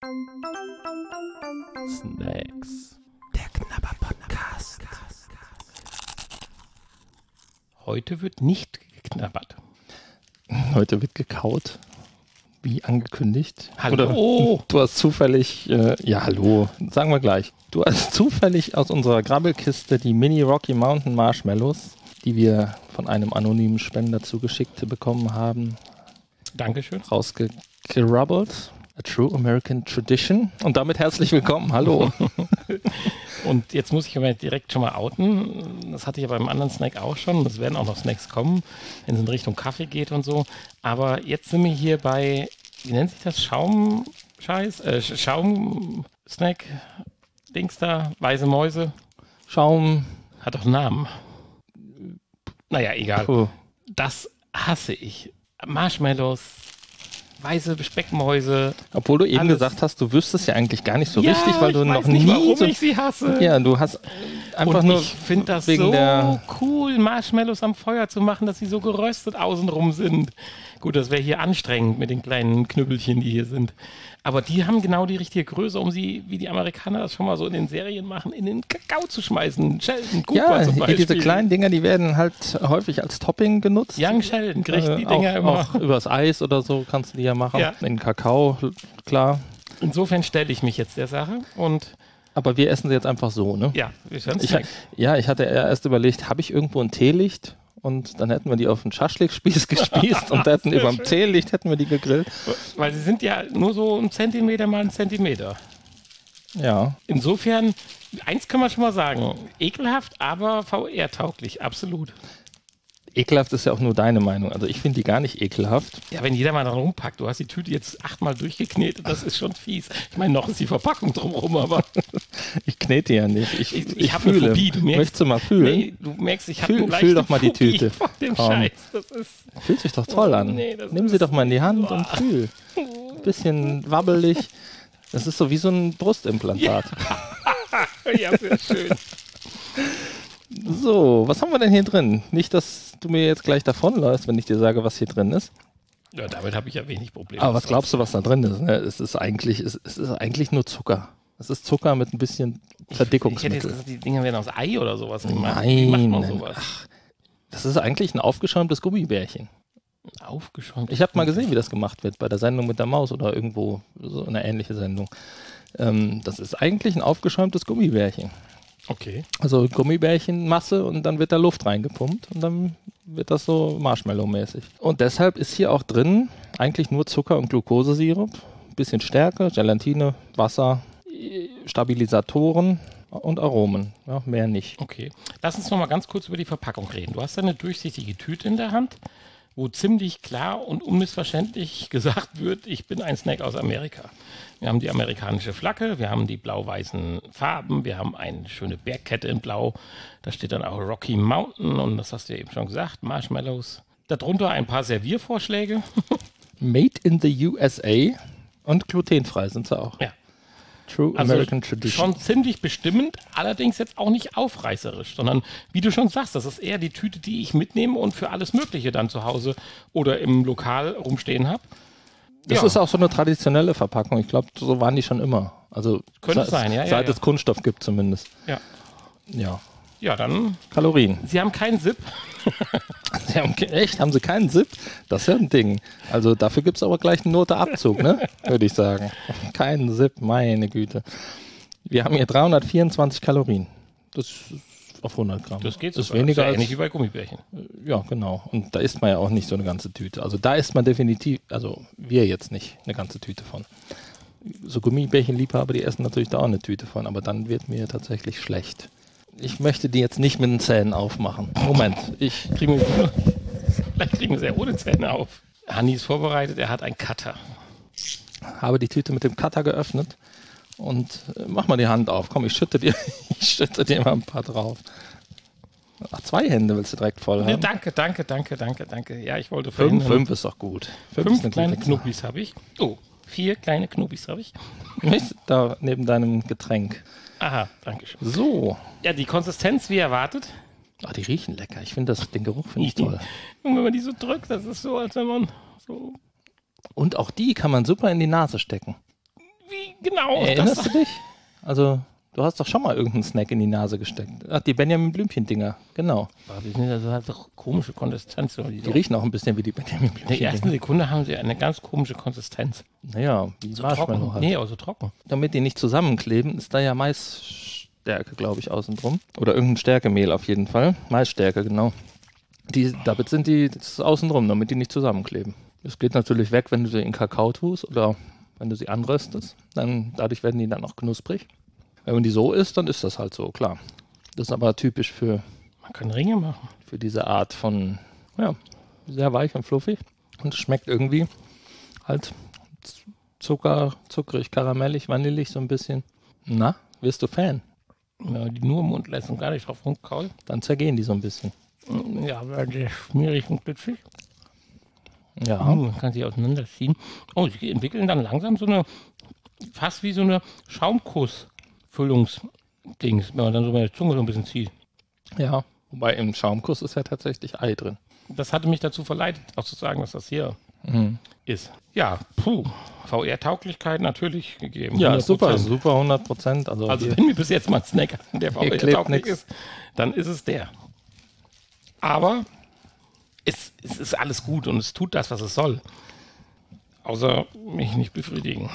Snacks. Der Knabber-Podcast. Heute wird nicht geknabbert. Heute wird gekaut, wie angekündigt. Hallo. Oder du hast zufällig, hallo, sagen wir gleich. Du hast zufällig aus unserer Grabbelkiste die Mini Rocky Mountain Marshmallows, die wir von einem anonymen Spender zugeschickt bekommen haben, Dankeschön. rausgegrabbelt. A True American Tradition. Und damit herzlich willkommen. Hallo. Und jetzt muss ich aber direkt schon mal outen. Das hatte ich ja beim anderen Snack auch schon. Es werden auch noch Snacks kommen, wenn es in Richtung Kaffee geht und so. Aber jetzt sind wir hier bei, wie nennt sich das? Schaum-Snack, Dings da, weiße Mäuse. Schaum. Hat doch einen Namen. Naja, egal. Puh. Das hasse ich. Marshmallows, weiße Speckmäuse. Obwohl du eben alles. gesagt hast, du wüsstest ja eigentlich gar nicht so richtig, weil du noch nicht, nie warum so... ich sie hasse. Ja, du hast einfach und nur ich finde das wegen so der... cool, Marshmallows am Feuer zu machen, dass sie so geröstet außenrum sind. Gut, das wäre hier anstrengend mit den kleinen Knüppelchen, die hier sind. Aber die haben genau die richtige Größe, um sie, wie die Amerikaner das schon mal so in den Serien machen, in den Kakao zu schmeißen. Sheldon Cooper zum Beispiel. Diese kleinen Dinger, die werden halt häufig als Topping genutzt. Young Sheldon kriegt die Dinger immer. Auch übers Eis oder so kannst du die ja machen. Ja. In Kakao, klar. Insofern stelle ich mich jetzt der Sache und Aber wir essen sie jetzt einfach so, ne? ja, wir hören es Ich hatte erst überlegt, habe ich irgendwo ein Teelicht? Und dann hätten wir die auf den Schaschlikspieß gespießt und hätten über dem Teelicht hätten wir die gegrillt. Weil sie sind ja nur so 1 Zentimeter mal 1 Zentimeter. Ja. Insofern, eins kann man schon mal sagen, ekelhaft, aber VR-tauglich, absolut. Ekelhaft ist ja auch nur deine Meinung. Also ich finde die gar nicht ekelhaft. Ja, wenn jeder mal dran rumpackt, du hast die Tüte jetzt 8-mal durchgeknetet, das ist schon fies. Ich meine, noch ist die Verpackung drumherum, aber... Ich knete ja nicht. Ich habe eine Phobie, du merkst. Möchtest du mal fühlen? Nee, du merkst, ich habe eine leichte Fühl doch mal die Phobie Tüte. von dem Komm. Scheiß. Das ist... Fühlt sich doch toll an. Nee, Nimm sie doch mal in die Hand und fühl. Bisschen wabbelig. Das ist so wie so ein Brustimplantat. Ja, sehr schön. So, was haben wir denn hier drin? Nicht, dass du mir jetzt gleich davonläufst, wenn ich dir sage, was hier drin ist. Ja, damit habe ich ja wenig Probleme. Aber was glaubst du, was da drin ist? Ne? Es ist eigentlich nur Zucker. Es ist Zucker mit ein bisschen Ich hätte Verdickungsmittel. jetzt gesagt, die Dinger werden aus Ei oder sowas gemacht. Wie macht man Nein. sowas? Das ist eigentlich ein aufgeschäumtes Gummibärchen. Aufgeschäumt. Ich habe mal gesehen, wie das gemacht wird bei der Sendung mit der Maus oder irgendwo so eine ähnliche Sendung. Das ist eigentlich ein aufgeschäumtes Gummibärchen. Okay. Also Gummibärchenmasse und dann wird da Luft reingepumpt und dann wird das so Marshmallow-mäßig. Und deshalb ist hier auch drin eigentlich nur Zucker und Glukosesirup, bisschen Stärke, Gelatine, Wasser, Stabilisatoren und Aromen. Ja, mehr nicht. Okay. Lass uns noch mal ganz kurz über die Verpackung reden. Du hast da eine durchsichtige Tüte in der Hand, wo ziemlich klar und unmissverständlich gesagt wird, ich bin ein Snack aus Amerika. Wir haben die amerikanische Flagge, wir haben die blau-weißen Farben, wir haben eine schöne Bergkette in Blau. Da steht dann auch Rocky Mountain und das hast du ja eben schon gesagt, Marshmallows. Darunter ein paar Serviervorschläge. Made in the USA und glutenfrei sind sie auch. Ja. True American Tradition. Schon ziemlich bestimmend, allerdings jetzt auch nicht aufreißerisch, sondern wie du schon sagst, das ist eher die Tüte, die ich mitnehme und für alles Mögliche dann zu Hause oder im Lokal rumstehen habe. Das ist auch so eine traditionelle Verpackung. Ich glaube, so waren die schon immer. Also Könnte sein, ja. Seit es Kunststoff gibt zumindest. Ja. Ja. Ja, dann. Kalorien. Sie haben keinen Zip. Echt? Haben sie keinen Zip? Das ist ja ein Ding. Also dafür gibt es aber gleich einen Noteabzug, ne? Würde ich sagen. Keinen Zip, meine Güte. Wir haben hier 324 Kalorien. Das ist auf 100 Gramm. Das geht so. Das ist sogar. weniger ja als... ähnlich wie bei Gummibärchen. Ja, genau. Und da isst man ja auch nicht so eine ganze Tüte. Also da isst man definitiv, also wir jetzt nicht, eine ganze Tüte von. So Gummibärchenliebhaber, die essen natürlich da auch eine Tüte von, aber dann wird mir tatsächlich schlecht. Ich möchte die jetzt nicht mit den Zähnen aufmachen. Moment, Vielleicht kriegen wir es ja ohne Zähne auf. Hanni ist vorbereitet, er hat einen Cutter. habe die Tüte mit dem Cutter geöffnet und mach mal die Hand auf. Komm, ich schütte dir mal ein paar drauf. Ach, 2 Hände willst du direkt voll haben? Ja, danke. Ja, ich wollte 5 ist doch gut. 5 ist eine kleine gute Zahl. Knubbis habe ich. Oh, 4 kleine Knubbis habe ich. Nicht? Da neben deinem Getränk. Aha, danke schön. So. Ja, die Konsistenz wie erwartet. Ach, die riechen lecker. Ich finde den Geruch finde ich toll. Und wenn man die so drückt, das ist so, als wenn man so... Und auch die kann man super in die Nase stecken. wie genau? Erinnerst du dich? Also, du hast doch schon mal irgendeinen Snack in die Nase gesteckt. Ach, die Benjamin Blümchen-Dinger, genau. Die sind ja so halt doch komische Konsistenz. Die riechen auch ein bisschen wie die Benjamin In der Blümchen-Dinger. ersten Sekunde haben sie eine ganz komische Konsistenz. Naja, wie So Marshmallow trocken. halt. Nee, aber so trocken. Damit die nicht zusammenkleben, ist da ja Maisstärke, glaube ich, außen drum. Oder irgendein Stärkemehl auf jeden Fall. Maisstärke, genau. Damit sind das ist außen drum, damit die nicht zusammenkleben. Das geht natürlich weg, wenn du sie in Kakao tust oder wenn du sie anröstest. Dadurch werden die dann auch knusprig. Wenn man die so isst, dann ist das halt so, klar. Das ist aber typisch für Man kann Ringe machen. diese Art von, ja, sehr weich und fluffig. Und es schmeckt irgendwie halt zuckrig, karamellig, vanillig so ein bisschen. Na, wirst du Fan? Ja, die nur im Mund lässt und gar nicht drauf rumkauen. Dann zergehen die so ein bisschen. Ja, aber der ist schmierig und glitschig. Ja. Man kann sie auseinanderziehen. Oh, sie entwickeln dann langsam so eine, fast wie so eine Schaumkuss-Füllungsdings, wenn man dann so mit der Zunge so ein bisschen zieht. Ja. Wobei im Schaumkuss ist ja tatsächlich Ei drin. Das hatte mich dazu verleitet, auch zu sagen, dass das hier Mhm. ist. Ja, VR-Tauglichkeit natürlich gegeben. Ja, 100%. super, 100%. Also hier- wenn wir bis jetzt mal einen Snack hatten, der Hier klebt VR-tauglich nix. ist, dann ist es der. Aber es ist alles gut und es tut das, was es soll. Außer mich nicht befriedigen.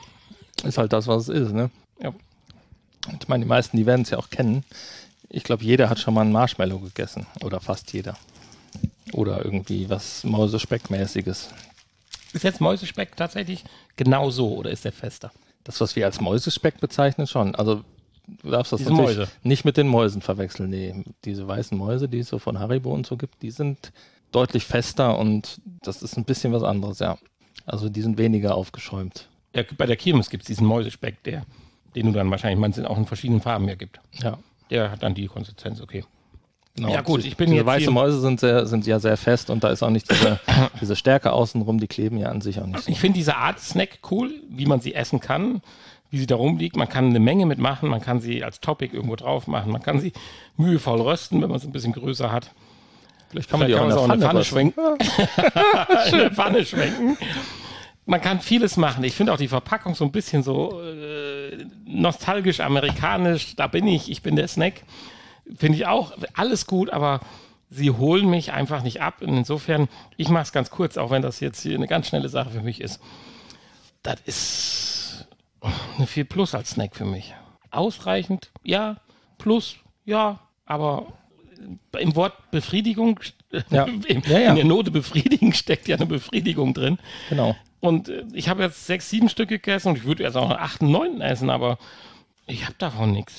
ist halt das, was es ist, ne? Ja. Ich meine, die meisten, die werden es ja auch kennen. Ich glaube, jeder hat schon mal einen Marshmallow gegessen. Oder fast jeder. Oder irgendwie was Mäusespeckmäßiges. Ist jetzt Mäusespeck tatsächlich genau so oder ist der fester? Das, was wir als Mäusespeck bezeichnen, schon. Also du darfst das Diese natürlich Mäuse. nicht mit den Mäusen verwechseln. Nee, diese weißen Mäuse, die es so von Haribo und so gibt, die sind deutlich fester und das ist ein bisschen was anderes, ja. Also die sind weniger aufgeschäumt. Ja, bei der Kirmes gibt es diesen Mäusespeck, den du dann wahrscheinlich meinst, auch in verschiedenen Farben mehr gibt. Ja. Der hat dann die Konsistenz, okay. Genau. Ja gut, ich bin Diese jetzt weiße hier- Mäuse sind ja sehr fest und da ist auch nicht diese Stärke außenrum, die kleben ja an sich auch nicht so. Ich finde diese Art Snack cool, wie man sie essen kann, wie sie da rumliegt. Man kann eine Menge mitmachen, man kann sie als Topic irgendwo drauf machen, man kann sie mühevoll rösten, wenn man es ein bisschen größer hat. Vielleicht kann man die auch in sie der auch in Pfanne der Pfanne schwenken. in der Pfanne schwenken. Man kann vieles machen. Ich finde auch die Verpackung so ein bisschen so nostalgisch, amerikanisch. Da bin ich bin der Snack. Finde ich auch alles gut, aber sie holen mich einfach nicht ab. Und insofern, ich mache es ganz kurz, auch wenn das jetzt hier eine ganz schnelle Sache für mich ist. Das ist eine 4 Plus als Snack für mich. Ausreichend, ja. Plus, ja. Aber im Wort Befriedigung, Ja. in Ja. der Note befriedigen steckt ja eine Befriedigung drin. Genau. Und ich habe jetzt 6, 7 Stück gegessen und ich würde jetzt auch noch 8, 9 essen, aber ich habe davon nichts.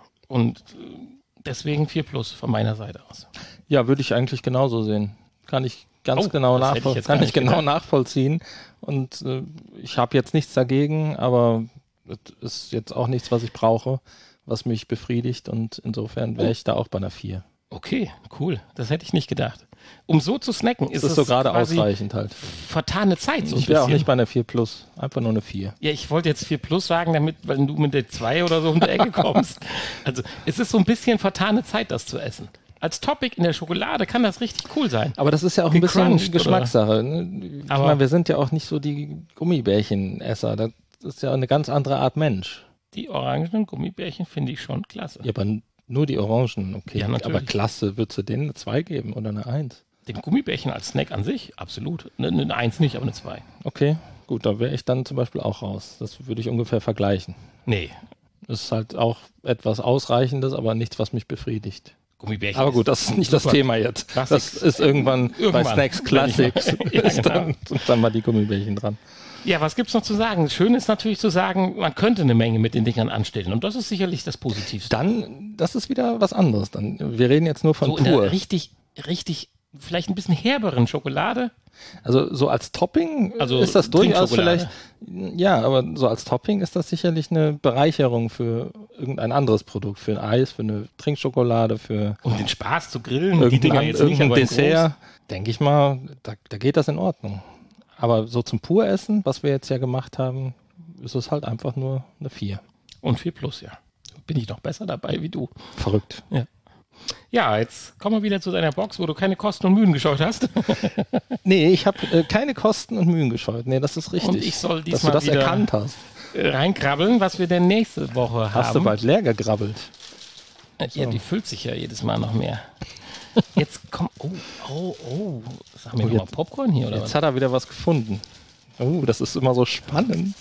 Und deswegen 4 Plus von meiner Seite aus. Ja, würde ich eigentlich genauso sehen. Kann ich ganz Oh, genau, das hätte ich jetzt gar nicht gedacht. nachvollziehen. Und ich habe jetzt nichts dagegen, aber es ist jetzt auch nichts, was ich brauche, was mich befriedigt. Und insofern wäre ich da auch bei einer 4. Okay, cool. Das hätte ich nicht gedacht. Um so zu snacken, ist Das ist so gerade quasi ausreichend halt. vertane Zeit. So ein Ich wäre auch bisschen. nicht bei einer 4 Plus, einfach nur eine 4. Ja, ich wollte jetzt 4 Plus sagen, damit, weil du mit der 2 oder so um die Ecke kommst. Also, es ist so ein bisschen vertane Zeit, das zu essen. Als Topic in der Schokolade kann das richtig cool sein. Aber das ist ja auch ein bisschen Gecrunched, Geschmackssache. Ne? Ich Aber- meine, wir sind ja auch nicht so die Gummibärchenesser. Das ist ja eine ganz andere Art Mensch. Die orangenen Gummibärchen finde ich schon klasse. Ja, aber nur die Orangen, okay. Ja, natürlich. Aber klasse, würdest du denen eine 2 geben oder eine 1? Den Gummibärchen als Snack an sich, absolut. Eine 1 nicht, aber eine 2. Okay, gut, da wäre ich dann zum Beispiel auch raus. Das würde ich ungefähr vergleichen. Nee, Das ist halt auch etwas Ausreichendes, aber nichts, was mich befriedigt. Gummibärchen. Aber gut, das ist nicht das super. Thema jetzt. Classics. Das ist irgendwann bei Irgendwann, Snacks wenn ich mal- Classics. Ja, ist genau. dann mal die Gummibärchen dran. Ja, was gibt's noch zu sagen? Schön ist natürlich zu sagen, man könnte eine Menge mit den Dingern anstellen. Und das ist sicherlich das Positivste. Dann, das ist wieder was anderes. Dann, wir reden jetzt nur von so in pur. der richtig, vielleicht ein bisschen herberen Schokolade. Also so als Topping Also ist das durchaus Trinkschokolade. vielleicht, ja, aber so als Topping ist das sicherlich eine Bereicherung für irgendein anderes Produkt, für ein Eis, für eine Trinkschokolade, für Um den Spaß zu grillen. Die Dinger jetzt nicht, irgendein aber in Dessert. Denke ich mal, da geht das in Ordnung. Aber so zum Puressen, was wir jetzt ja gemacht haben, ist es halt einfach nur eine 4. groß. Und 4 Plus, ja. Bin ich noch besser dabei wie du. Verrückt. Ja, jetzt kommen wir wieder zu deiner Box, wo du keine Kosten und Mühen gescheut hast. Nee, ich habe keine Kosten und Mühen gescheut. Nee, das ist richtig. Und ich soll dass du diesmal das wieder- erkannt hast. reinkrabbeln, was wir denn nächste Woche haben. Hast du bald leer gegrabbelt? Ja, die füllt sich ja jedes Mal noch mehr. Jetzt komm. Oh. Sag mir mal Popcorn hier, oder Jetzt was? hat er wieder was gefunden. Das ist immer so spannend.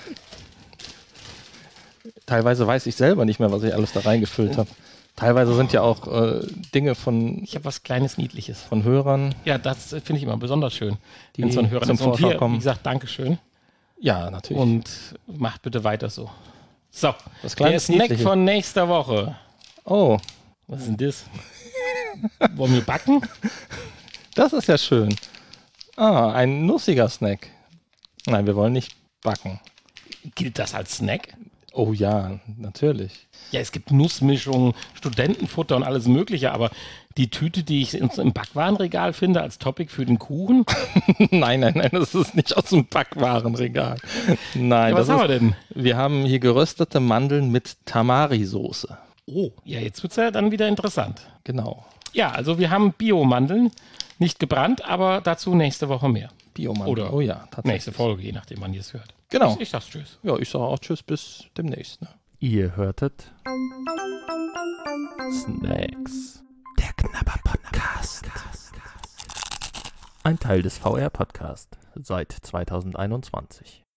Teilweise weiß ich selber nicht mehr, was ich alles da reingefüllt habe. Teilweise sind ja auch Dinge Ich habe was Kleines, Niedliches. von Hörern. Ja, das finde ich immer besonders schön. Die Wenn so ein Hörer zum ist. Und Vorschau hier, kommen. wie gesagt, Dankeschön. Ja, natürlich. Und macht bitte weiter so. So, Das der kleine Snack Niedliche. von nächster Woche. Oh, Was ist denn das? Wollen wir backen? das ist ja schön. Ein nussiger Snack. Nein, wir wollen nicht backen. Gilt das als Snack? Oh ja, natürlich. Ja, es gibt Nussmischungen, Studentenfutter und alles Mögliche, aber die Tüte, die ich im Backwarenregal finde als Topic für den Kuchen, Nein, das ist nicht aus dem Backwarenregal. Nein, was das haben ist, wir denn? wir haben hier geröstete Mandeln mit Tamari-Soße. Oh, ja, jetzt wird es ja dann wieder interessant. Genau. Ja, also wir haben Biomandeln, nicht gebrannt, aber dazu nächste Woche mehr. Biomandeln. Oder oh ja, tatsächlich. Nächste Folge, je nachdem, wann ihr es hört. Genau. Ich sag's tschüss. Ja, ich sage auch tschüss, bis demnächst. Ne? Ihr hörtet Snacks. Der Knabber-Podcast. Ein Teil des VR-Podcast seit 2021.